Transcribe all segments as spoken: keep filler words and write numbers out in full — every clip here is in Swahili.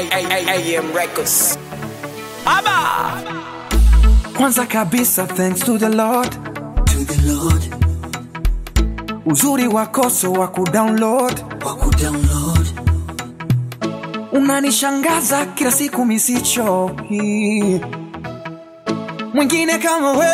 A M Records. Aba! Kwanza kabisa, thanks to the Lord, to the Lord. Uzuri wako so waku download, waku download. Unanishangaza kila siku misichoki. Mwingine kama we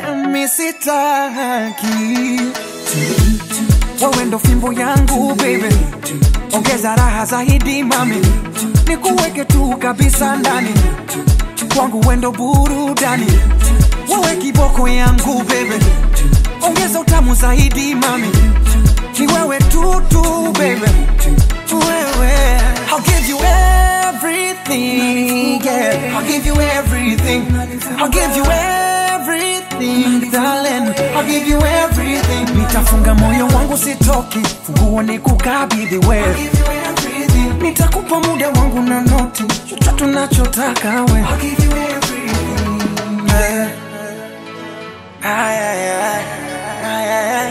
misitaki. Wewe ndo fimbo yangu baby, ongeza raha zaidi mami, nikuweke tu kabisa ndani kwangu, wendo burudani. Wewe kiboko yangu baby, ongeza utamu zaidi mami, ni wewe tu tu baby. Wewe, I'll give you everything, yeah. I'll give you everything, I'll give you everything, darling. I'll give you everything. Nitafunga moyo wangu sitoki, funguo nikukabidhi wewe. Nitakupa muda wangu na noti, chochote tunachotaka wewe. I'll give you everything, yeah. Ay, ay, ay, ay, ay, ay,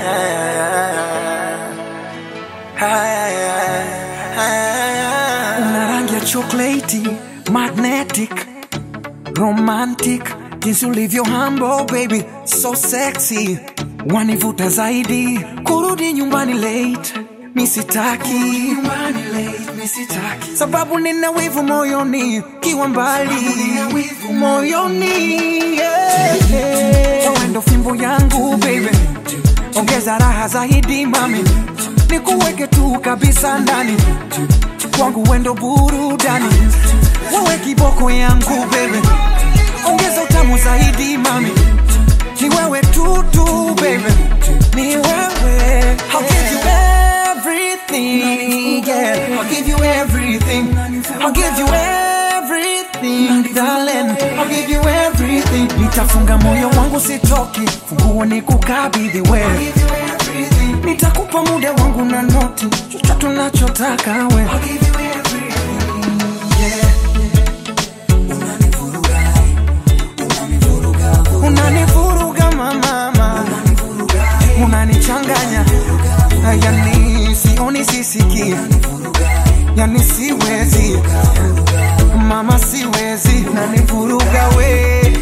ay, ay. Una rangi ya chocolate, magnetic, romantic, jinsi ulivyo humble baby, so sexy, wanivuta zaidi. Kurudi nyumbani late, misitaki, nyumbani late, misitaki, sababu nina wivu moyoni, kiwa mbali moyoni, yeah. Wewe ndo fimbo yangu baby, ongeza raha zaidi mami, nikuweke tu kabisa ndani kwangu, wendo burudani. Wewe kiboko yangu baby, ongeza utamu zaidi mami, ni wewe tu tu baby, ni wewe. I'll give you everything, yeah. I'll give you everything, I'll give you everything, darling. I'll give you everything. Nitafunga moyo wangu sitoki, funguo nikukabidhi wewe. Nitakupa muda wangu na noti, chochote tunachotaka wewe. I'll give you everything, yeah. Unanivuruga, unanivuruga, unanivuruga mama, unanivuruga, unanichanganya, yani sioni sisiki, yani siwezi mama, siwezi, unanivuruga we.